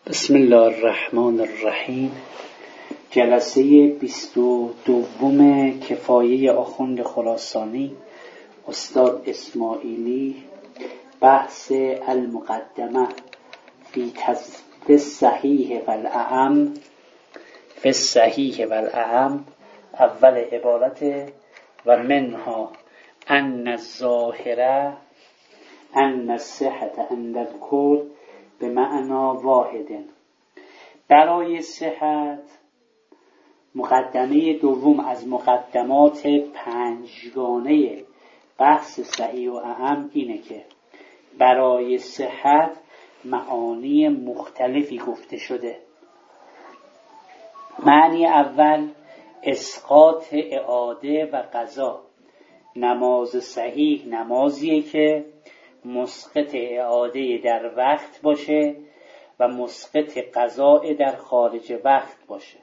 بسم الله الرحمن الرحیم. جلسه 22 کفایه آخوند خراسانی استاد اسماعیلی، بحث المقدمه فی الصحیح والأعم. فی الصحیح والأعم اول عبارت و منها ان الظاهره ان الصحة عند الکل به معنا واحد. برای صحت مقدمه دوم از مقدمات پنجگانه بحث صحیح و اعم اینه که برای صحت معانی مختلفی گفته شده. معنی اول اسقاط اعاده و قضا. نماز صحیح نمازیه که مسقط اعاده در وقت باشه و مسقط قضاء در خارج وقت باشه.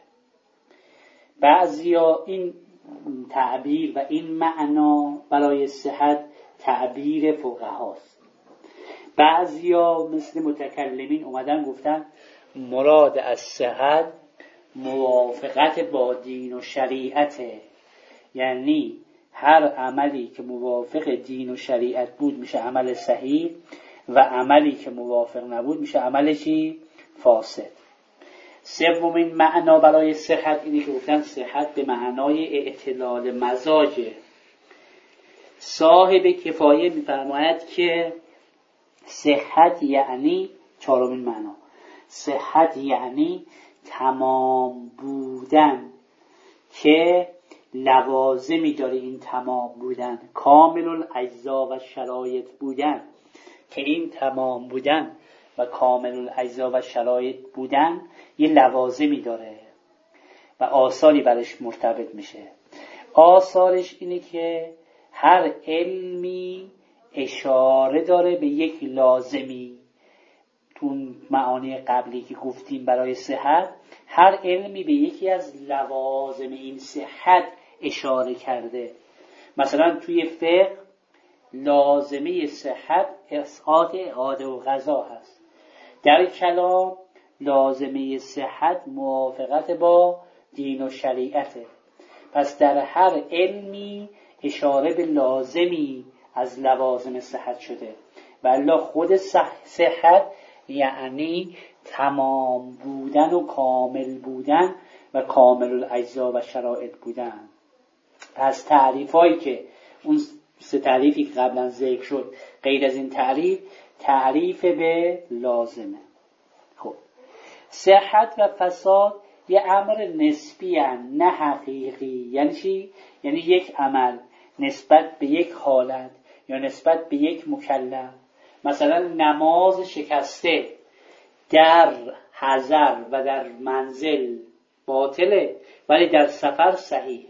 بعضیا این تعبیر و این معنا برای صحت تعبیر فقهاست. بعضیا مثل متکلمین اومدن گفتن مراد از صحت موافقت با دین و شریعته، یعنی هر عملی که موافق دین و شریعت بود میشه عمل صحیح و عملی که موافق نبود میشه عمل چی؟ فاسد. سومین معنا برای صحت اینه که گفتن صحت به معنای اعتلال مزاجه. صاحب کفایه میفرماید که صحت یعنی چهارمین معنا، صحت یعنی تمام بودن که لوازمی داره. این تمام بودن کامل الاجزا و شرایط بودن، که این تمام بودن و کامل الاجزا و شرایط بودن یه لوازمی داره و آثاری برش مرتبط میشه. آثارش اینه که هر علمی اشاره داره به یک لازمی. تو معانی قبلی که گفتیم برای صحت، هر علمی به یکی از لوازم این صحت اشاره کرده. مثلا توی فقه لازمه صحت اسقاط اعاده و قضا هست. در کلام لازمه صحت موافقت با دین و شریعته. پس در هر علمی اشاره به لازمی از لوازم صحت شده. والله خود صحت یعنی تمام بودن و کامل بودن و کامل الاجزا و شرایط بودن. پس تعریفایی که اون سه تعریفی که قبلا ذکر شد، غیر از این تعریف به لازمه. خب صحت و فساد یه امر نسبی هن، نه حقیقی. یعنی چی؟ یعنی یک عمل نسبت به یک حالت یا نسبت به یک مکلف. مثلا نماز شکسته در حضر و در منزل باطله ولی در سفر صحیحه.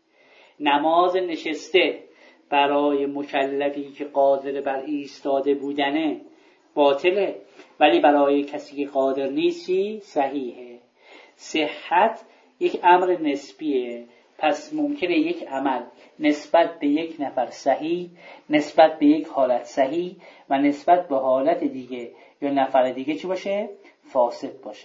نماز نشسته برای مکلفی که قادر بر ایستاده بودنه باطله ولی برای کسی که قادر نیستی صحیحه. صحت یک امر نسبیه. پس ممکنه یک عمل نسبت به یک نفر صحیح، نسبت به یک حالت صحیح و نسبت به حالت دیگه یا نفر دیگه چی باشه؟ فاسد باشه.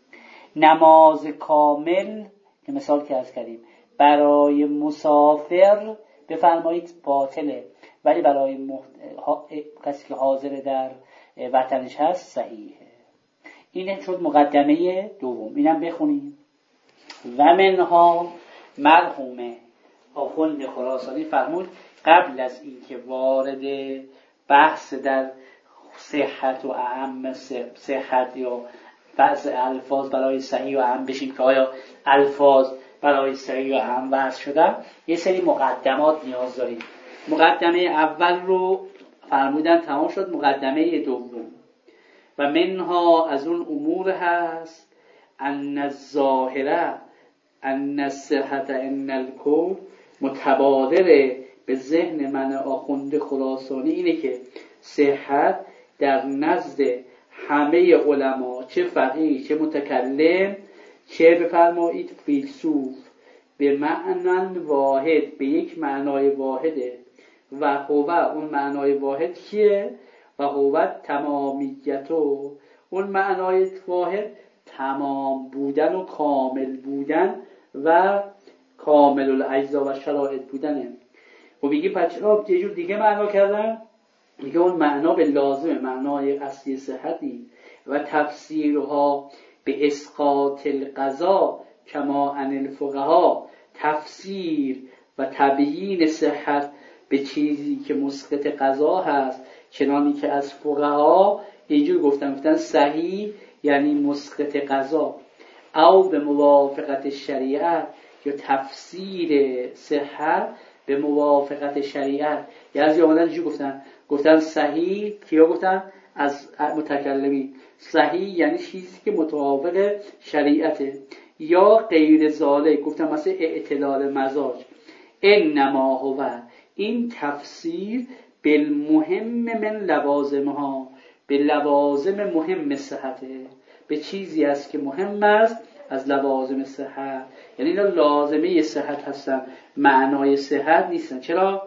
نماز کامل که مثال که عرض کردیم برای مسافر بفرمایید باطله ولی برای کسی که حاضر در وطنش هست صحیحه. اینه شد مقدمه دوم. اینم بخونیم. و منها مرحوم آخوند خراسانی فرمود قبل از اینکه وارد بحث در صحت و اعم صحت یا بعض الفاظ برای صحیح و اعم بشیم که آیا الفاظ برای صحیح و اعم وضع شدن، یه سری مقدمات نیاز داریم. مقدمه اول رو فرمودن تمام شد. مقدمه دوم و منها از اون امور هست ان الظاهره ان الصحة ان الکل. متبادر به ذهن من آخوند خراسانی اینه که صحت در نزد همه علما، چه فقیه چه متکلم چه بفرمایید فیلسوف، به معنی واحد، به یک معنای واحده. و هو اون معنای واحد کیه؟ و هو تمامیت اون معنای واحد تمام بودن و کامل بودن و کامل الاجزا و شرایط بودنه. و میگه پس چرا یه جور دیگه معنا کردن؟ میگه اون معنا به لازمه، معنای اصلی صحتی و تفسیرها به اسقاط القضا کما عن الفقها، تفسیر و تبیین صحت به چیزی که مسقط قضا هست چنانی که از فقها اینجور گفتن صحیح یعنی مسقط قضا، او به موافقت شریعت، یا تفسیر صحت به موافقت شریعت. یعنی از آمدن اینجور گفتن صحیح، کیا گفتن؟ از متکلمین. صحیح یعنی چیزی که مطابق شریعته، یا غیر ذالک گفتن مثل اعتدال مزاج. انما هو، این تفسیر بالمهم من لوازمها، به لوازم مهم صحته، به چیزی است که مهم است از لوازم صحت. یعنی اینا لازمه صحت هستن، معنای صحت نیستن. چرا؟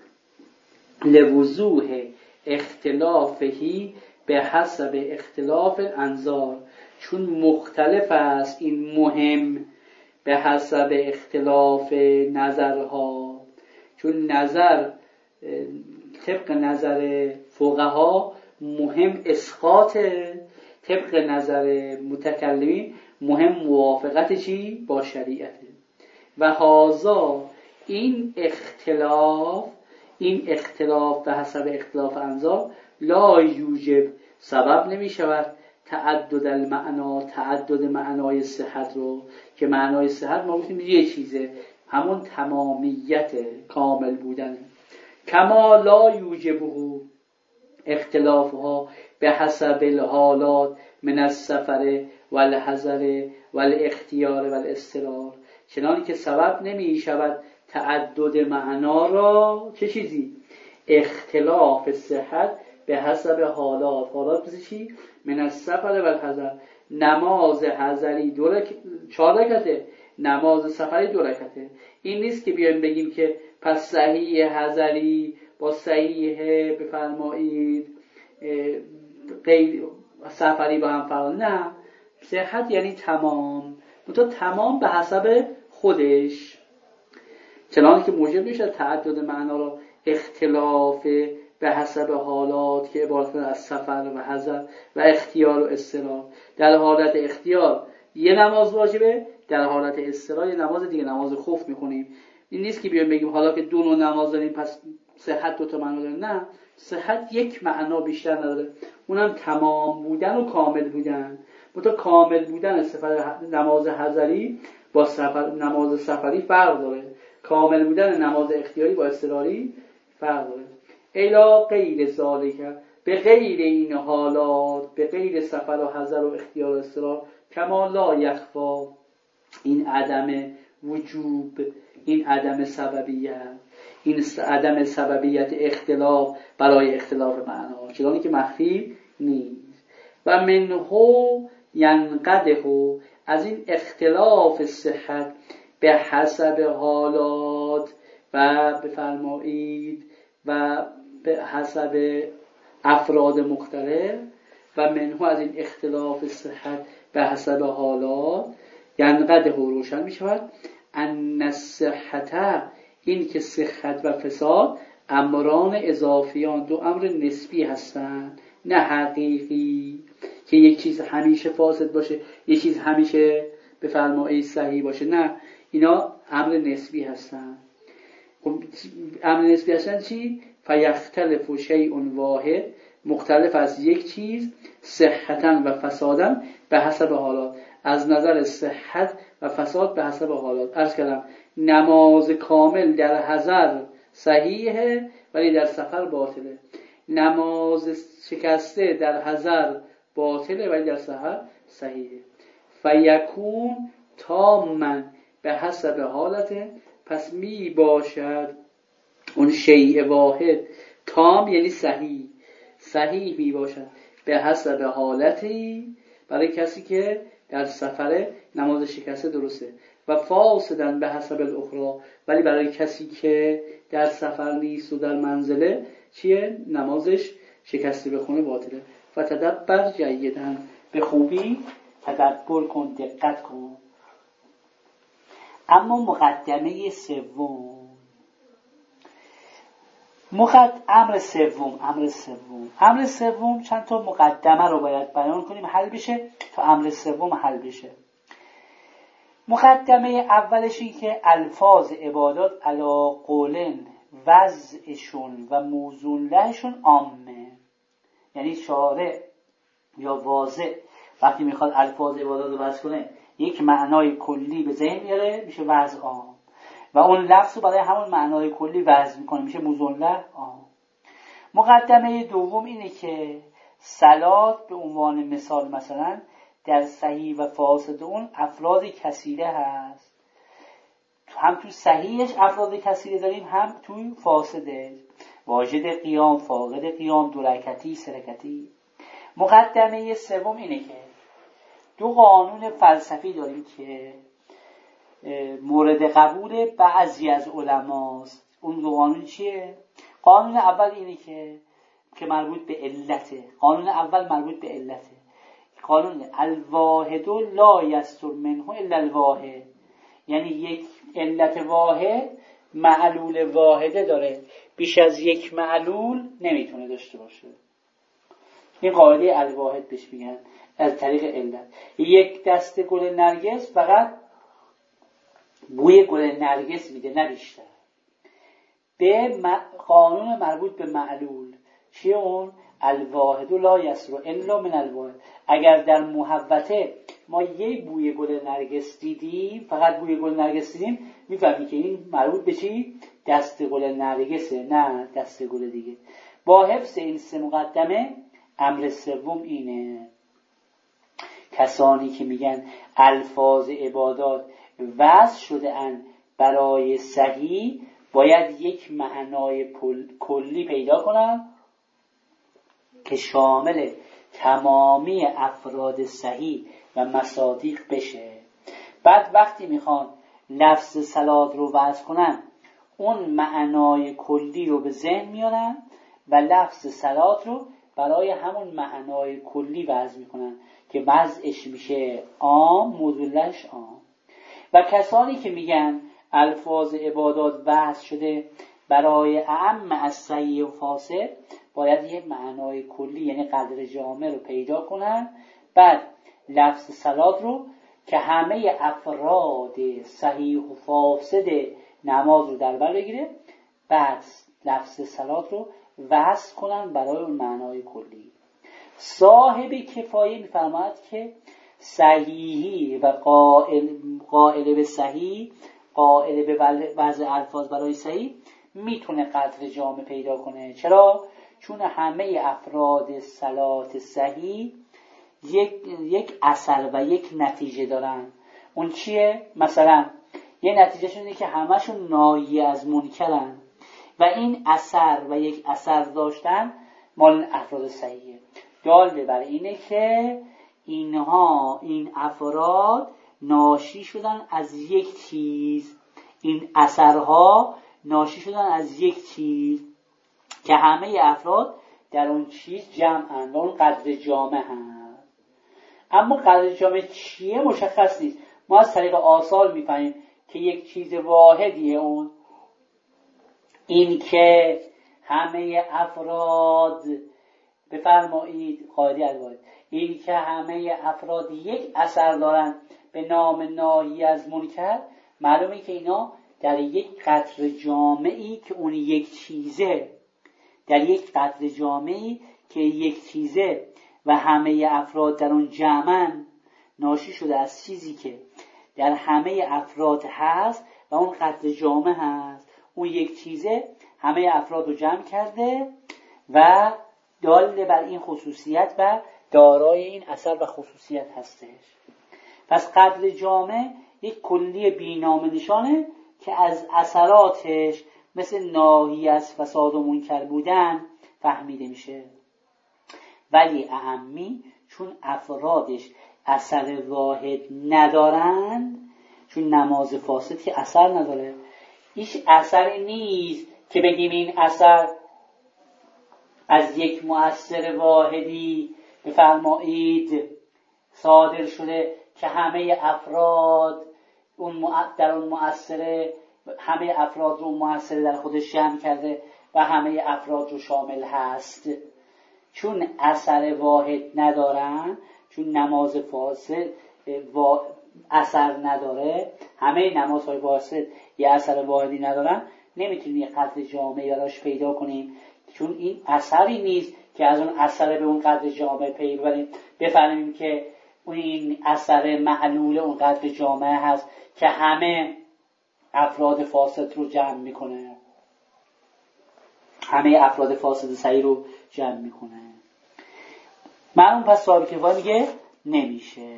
لوضوح اختلافهی به حسب اختلاف الانظار، چون مختلف است این مهم به حسب اختلاف نظرها. چون نظر طبق نظر فقها مهم اسقاطه، طبق نظر متکلمین مهم موافقت چی؟ با شریعته. و هازا این اختلاف به حسب اختلاف انظار لا یوجب، سبب نمی شود تعدد المعنا، تعدد معنای صحت رو، که معنای صحت ما گفتیم یه چیزه، همون تمامیت کامل بودنه. کما لا یوجبه اختلافها به حسب الحالات من السفر والحضر والاختیار والاضطرار، چنانی که سبب نمی شود تعدد معنا را، چه چیزی؟ اختلاف صحت به حسب حالات مثل چی؟ من السفر والحضر، نماز حضری 4 رکعته، نماز سفری 2 رکعته. این نیست که بیایم بگیم که پس صحیح حضری با صحیح بفرمایید غیر سفری با هم فرق. نه، صحت یعنی تمام، تمام به حسب خودش، چنانکه که موجب میشه تعدد معنا را اختلاف به حسب حالات که عبارت از سفر و حضر و اختیار و اضطرار. در حالت اختیار یه نماز واجبه، در حالت اضطرار یه نماز دیگه، نماز خوف میخونیم. این نیست که بیایم بگیم حالا که 2 نوع نماز داریم پس صحت 2 تا معنا داره. نه، صحت یک معنا بیشتر نداره، اونم تمام بودن و کامل بودن. کامل بودن نماز حضری با نماز سفری فرق داره، کامل بودن نماز اختیاری با اضطراری فرق داره. الا غیر ذالک، به غیر این حالات، به غیر سفر و حضر و اختیار و اضطرار، کما لا یخفا، این عدم وجوب، این عدم سببیت، این عدم سببیت اختلاف برای اختلاف معنا، چنانی که مخفی نیست. و منهو ینقده، از این اختلاف صحت به حسب حالات و بفرمایید و به حسب افراد مختلف، و منهو از این اختلاف صحت به حسب حالات ینقده روشن می شود ان الصحت، این که صحت و فساد امران اضافیان، 2 امر نسبی هستند، نه حقیقی که یک چیز همیشه فاسد باشه یک چیز همیشه بفرمایید صحیح باشه. نه، اینا امر نسبی هستن. امر نسبی هستن چی؟ فیختلف شیء واحد، مختلف از یک چیز، صحتن و فسادن به حسب حالات، از نظر صحت و فساد به حسب حالات. عرض کردم نماز کامل در حضر صحیحه ولی در سفر باطله، نماز شکسته در حضر باطله ولی در سفر صحیحه. فیکون تامن به حسب حالته، پس می باشد اون شیء واحد تام یعنی صحیح می باشد به حسب حالتی، برای کسی که در سفر نماز شکسته درسته، و فاسدن به حسب الاخرى، ولی برای کسی که در سفر نیست و در منزله چیه؟ نمازش شکسته بخونه باطله. فتدبر جیدن، به خوبی تدبر کن، دقت کن. اما مقدمه سوم، امر سوم چند تا مقدمه رو باید بیان کنیم حل بشه تا امر سوم حل بشه. مقدمه اولش این که الفاظ عبادات علی قولن وضعشون و موزون لهشون عامه، یعنی شارع یا واضع وقتی میخواد الفاظ عبادات رو وضع کنه یک معنای کلی به ذهن میاره میشه وضع عام، و اون لفظ رو برای همون معنای کلی وضع میکنه میشه موزون له عام. مقدمه دوم اینه که صلات به عنوان مثلا در صحیح و فاسد اون افراد کثیره هست، هم تو صحیحش افراد کثیره داریم هم تو فاسدش، واجد قیام، فاقد قیام، دو رکعتی، سه رکعتی. مقدمه سوم اینه که دو قانون فلسفی داریم که مورد قبول بعضی از علماست. اون دو قانون چیه؟ قانون اول اینه که مربوط به علته. قانون اول مربوط به علته. قانون الواحد لا یستر منه الا الواحد، یعنی یک علت واحد معلول واحده داره، بیش از یک معلول نمیتونه داشته باشه. این قاعده الواحد بهش میگن از طریق علت. یک دسته گل نرگس فقط بوی گل نرگس میده نه بیشتر. به قانون مربوط به معلول چیه اون؟ الواحد لا یسر الا من الواحد. اگر در محوطه ما یک بوی گل نرگس دیدیم، فقط بوی گل نرگس دیدیم، میفهمی که این مربوط به چی؟ دسته گل نرگسه نه دسته گل دیگه. با حفظ این سه مقدمه امر سوم اینه کسانی که میگن الفاظ عبادات وضع شده اند برای صحیح باید یک معنای کلی پیدا کنن که شامل تمامی افراد صحیح و مصادیق بشه. بعد وقتی میخوان لفظ صلات رو وضع کنن اون معنای کلی رو به ذهن میارن و لفظ صلات رو برای همون معنای کلی وضع میکنن که وضعش میشه عام، موضوعش عام. و کسانی که میگن الفاظ عبادات وضع شده برای اعم از صحیح و فاسد باید یه معنای کلی یعنی قدر جامع رو پیدا کنن، بعد لفظ صلات رو که همه افراد صحیح و فاسد نماز رو در بر بگیره، بعد لفظ صلات رو وضع کنن برای اون معنای کلی. صاحب کفایه میفرماید که صحیحی و قائل به صحیح، قائل به وضع الفاظ برای صحیح میتونه قدر جامع پیدا کنه. چرا؟ چون همه افراد صلات صحیح یک اثر و یک نتیجه دارن. اون چیه؟ مثلا یه نتیجه شونه که همشون ناهی از منکرن و این اثر و یک اثر داشتن مال افراد صحیحه. داله بر اینه که این افراد ناشی شدن از یک چیز، این اثرها ناشی شدن از یک چیز که همه افراد در اون چیز جمعن و اون قدر جامع هست. اما قدر جامع چیه مشخص نیست. ما از طریق آثار میفهمیم که یک چیز واحدیه اون، این که همه افراد بفرمایید قاعده الواحد، این که همه افراد یک اثر دارن به نام ناهی از منکر، معلومه که اینا در یک قدر جامعی که اون یک چیزه، در یک قدر جامعی که یک چیزه و همه افراد در اون جمعن، ناشی شده از چیزی که در همه افراد هست و اون قدر جامع هست. اون یک چیزه همه افراد رو جمع کرده و دال بر این خصوصیت و دارای این اثر و خصوصیت هستش. پس قدر جامع یک کلی بی‌نام نشانه که از اثراتش مثل ناهی از فساد و منکر بودن فهمیده میشه. ولی اعمی چون افرادش اثر واحد ندارند، چون نماز فاسد که اثر نداره، هیچ اثری نیست که بگیم این اثر از یک مؤثر واحدی بفرمایید صادر شده که همه افراد در اون مؤثره، همه افراد رو اون مؤثره در خودش جمع کرده و همه افراد رو شامل هست. چون اثر واحد ندارن، چون نماز فاسد اثر نداره، همه نمازهای فاسد یه اثر واحدی ندارن، نمیتونیم یه قدر جامعی براش پیدا کنیم، چون این اثری نیست که از اون اثر به اون قدر جامعه پی ببریم، بفهمیم که این اثر معلول اون قدر جامعه هست که همه افراد فاسد رو جمع میکنه، همه افراد فاسد صحیح رو جمع میکنه. معلوم پس صاحب کفایه میگه نمیشه.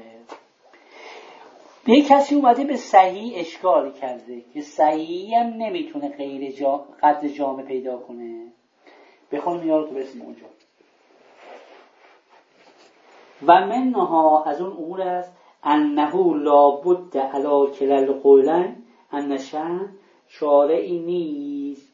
به کسی اومده به صحیح اشکال کرده که صحیح هم نمیتونه غیر قدر جامع پیدا کنه. بخونیم یارو تو برسیم اونجا. و منها از اون امور است انه لابد علی کلا القولین انشان شارعی نیست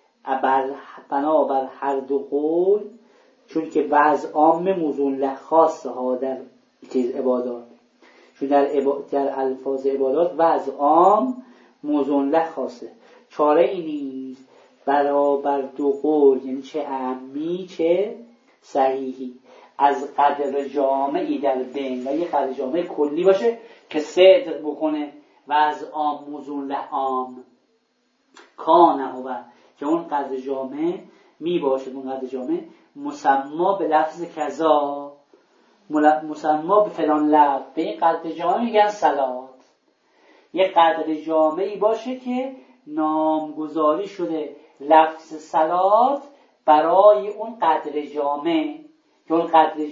بنابر هر دو قول، چون که بعض عام موزون خاصه ها در چیز عبادات، چون در الفاظ عبادات بعض عام موزون خاصه، چاره ای نیست برابر دو قول، یعنی چه عامی چه صحیحی، از قدر جامعی در بین و یه قدر جامعی کلی باشه که صدق بکنه و از عام موزون عام کانه و که اون قدر جامع می باشه، اون قدر جامع مسما به لفظ کذا، مسما به فلان لفظ، به این قدر جامع میگن صلات. یه قدر جامعی باشه که نامگذاری شده لفظ صلات برای اون قدر جامع، که اون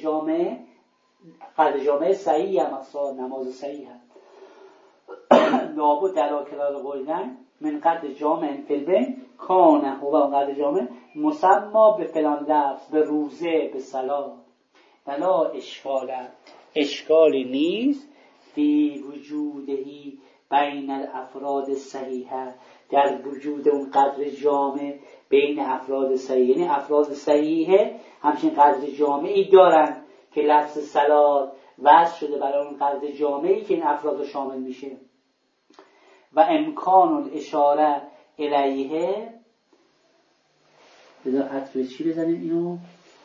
قدر جامع صحیح هم اصلا نماز صحیح هم لابد در کلال قولن من قدر جامع فلبین کانه و قدر جامع مسما به فلان لفظ، به روزه، به صلات. ولا اشکالی نیست فی وجودهی بین الافراد صحیحه، در وجود اون قدر جامع بین افراد صحیح، یعنی افراد صحیحه همچین قدر جامعی دارن که لفظ صلات وضع شده برای اون قدر جامعی که این افراد رو شامل میشه. و امکان الاشاره الیه، بذار عطف چی بزنیم اینو،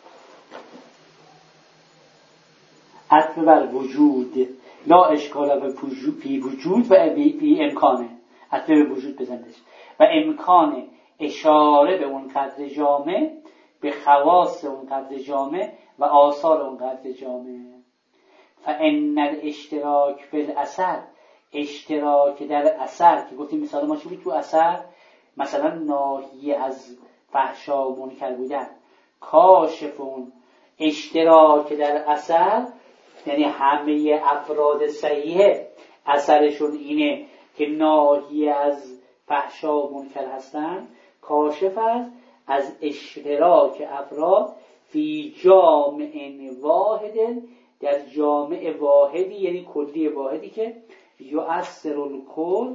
عطف بر وجود، لا اشکال به فی وجود و بی امکانه، عطف به وجود بزنید و امکان اشاره به اون قدر جامع، به خواص اون قدر جامع و آثار اون قدر جامع. فان الاشتراک بالاثر، اشتراک در اثر که گفتیم مثال ما چی بود تو اثر، مثلا ناهی از فحشا و منکر بودن، کاشفون اشتراک در اثر یعنی همه افراد صحیحه اثرشون اینه که ناهی از فحشا و منکر هستن، کاشف است از اشتراک افراد فی جامع واحد، در جامع واحدی یعنی کلی واحدی که یؤثر الکل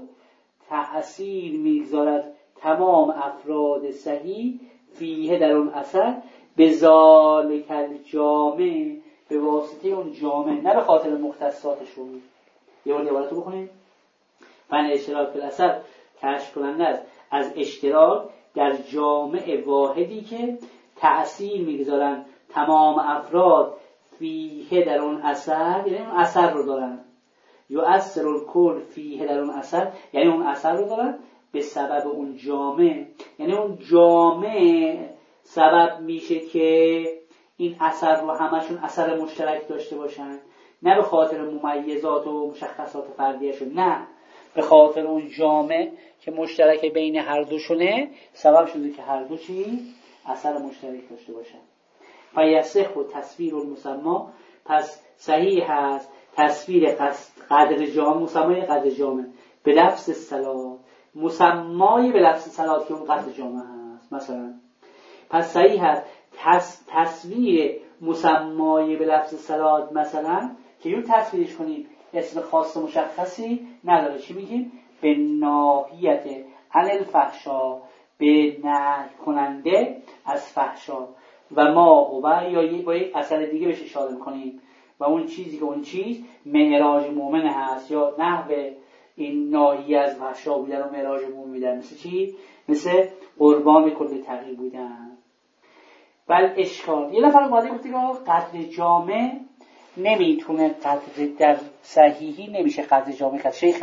تأثیر میگذارد تمام افراد صحیح فیه در اون اثر به ذالک الجامع، به واسطه اون جامع، نه به خاطر مختصاتشون. یه بار عبارتو بخونیم. فن اشتراک فی الاثر کشف کننده است از اشتراک در جامع واحدی که تأثیر میگذارن تمام افراد فیه در اون اثر، یعنی اون اثر رو دارن. یؤثر الکل فیه در اون اثر، یعنی اون اثر رو دارن به سبب اون جامع، یعنی اون جامع سبب میشه که این اثر رو همشون اثر مشترک داشته باشن، نه به خاطر ممیزات و مشخصات فردیشون، نه به خاطر اون جامع که مشترک بین هر دوشونه سبب شده که هر دو چی اثر مشترک داشته باشن. فیصح و تصویر المسما، پس صحیح هست تصویر قدر جامع، مسمای قدر جامع به لفظ صلات، مسمای به لفظ صلات که اون قدر جامع هست مثلا. پس صحیح هست تصویر مسمای به لفظ صلات مثلا که یون تصویرش کنیم اسم خاص مشخصی نداره، چی میگیم؟ به ناهیت عن الفحشا، به نهی کننده از فحشا، و ما و یا با یک اثر دیگه بهش اشاره میکنیم، و اون چیزی که اون چیز معراج مومن هست، یا نحو این ناحیه از وحشا بودن و معراج مومن بودن. مثل چی؟ مثل قربان کل تقی بودن. بل اشکال، یه نفر اومده گفته که قدر جامع نمیتونه قدر در صحیحی نمیشه قدر جامع کرد. شیخ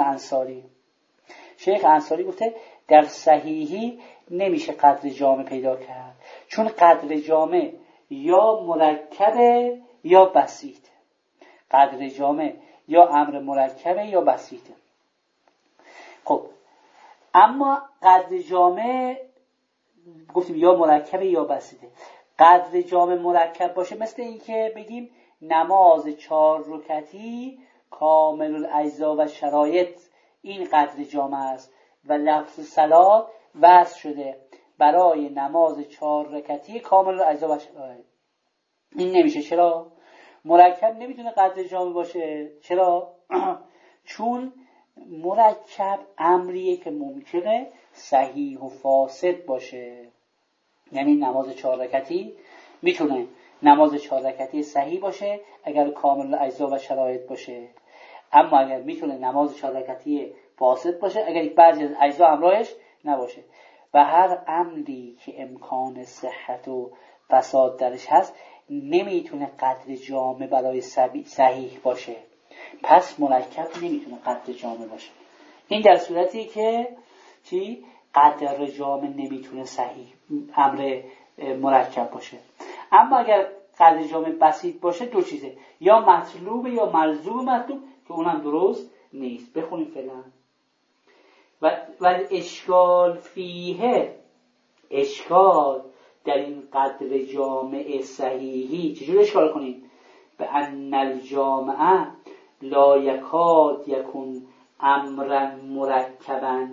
انصاری گفته در صحیحی نمیشه قدر جامع پیدا کرد، چون قدر جامع یا مرکبه یا بسیطه. قدر جامع یا امر مرکبه یا بسیطه. خب اما قدر جامع گفتیم یا مرکبه یا بسیطه. قدر جامع مرکب باشه مثل این که بگیم نماز 4 رکعتی کامل الاجزا و شرایط، این قدر جامع است و لفظ صلات وضع شده برای نماز 4 رکعتی کامل الاجزا و شرایط. این نمیشه. چرا؟ مرکب نمیتونه قدر جامع باشه. چرا؟ چون مرکب امریه که ممکنه صحیح و فاسد باشه. یعنی نماز 4 رکعتی میتونه نماز 4 رکعتی صحیح باشه اگر کامل اجزا و شرایط باشه، اما اگر میتونه نماز 4 رکعتی فاسد باشه اگر بعضی از اجزا همراهش نباشه. و هر امری که امکان صحت و فساد درش هست نمیتونه قدر جامع برای صحیح باشه، پس مرکب نمیتونه قدر جامع باشه. این در صورتی که چی؟ قدر جامع نمیتونه صحیح امر مرکب باشه. اما اگر قدر جامع بسیط باشه دو چیزه، یا مطلوب یا ملزوم مطلوب، که اونم درست نیست. بخونیم فعلا. و اشکال فیه، اشکال در این قدر جامع صحیحی چجور اشکال کنیم؟ به ان الجامعه لا یکاد یکون امرا مرکبا،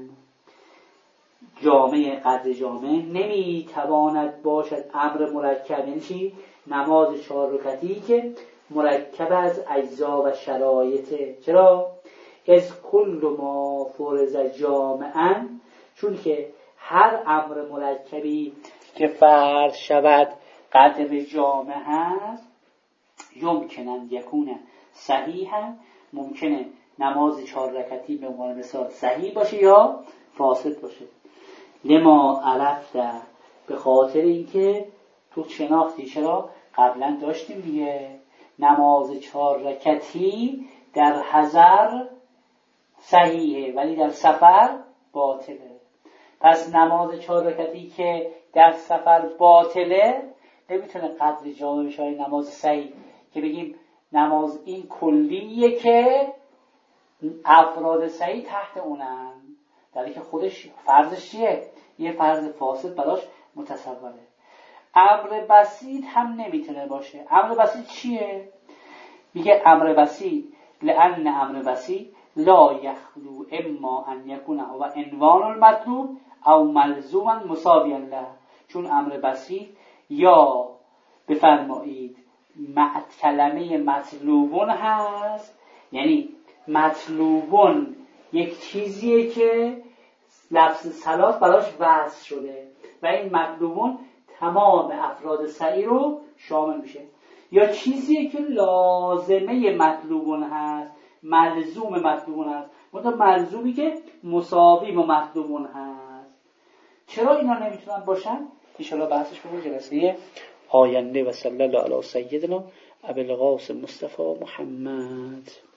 جامع قدر جامع نمیتواند باشد امر مرکب. یعنی چی؟ نماز 4 رکعتی که مرکب از اجزا و شرایطه. چرا؟ از کل ما فرض جامعا، چون که هر امر مرکبی که فرض شود قدر جامع هست، یمکنن یکونه صحیحا، ممکنه نماز 4 رکعتی به عنوان مثال صحیح باشه یا فاسد باشه. لما عرفته، به خاطر اینکه تو شناختی. چرا؟ قبلا داشتیم دیگه نماز 4 رکعتی در حضر صحیحه ولی در سفر باطله. پس نماز 4 رکعتی که در سفر باطله نمیتونه قدر جامع بشه نماز صحیح، که بگیم نماز این کلیه که افراد صحیح تحت اونن، در حالی که خودش فرضش چیه؟ یه فرض فاسد براش متصوره. امر بسیط هم نمیتونه باشه. امر بسیط چیه؟ میگه امر بسیط لأن امر بسیط لا یخلو اما ان یکونه و عنوان المطلوب او ملزوما مساویا له. چون امر بسیط یا بفرمایید کلمه مطلوبون هست، یعنی مطلوبون یک چیزیه که لفظ صلات براش وضع شده و این مطلوبون تمام افراد صحیح رو شامل میشه، یا چیزیه که لازمه مطلوبون هست، ملزوم مطلوبون هست، مثلا ملزومی که مساوی با مطلوبون هست. چرا اینا نمیتونن باشن؟ انشاءالله بحثش به جلسه آینده. و صلی الله علی سیدنا ابوالقاسم مصطفی محمد.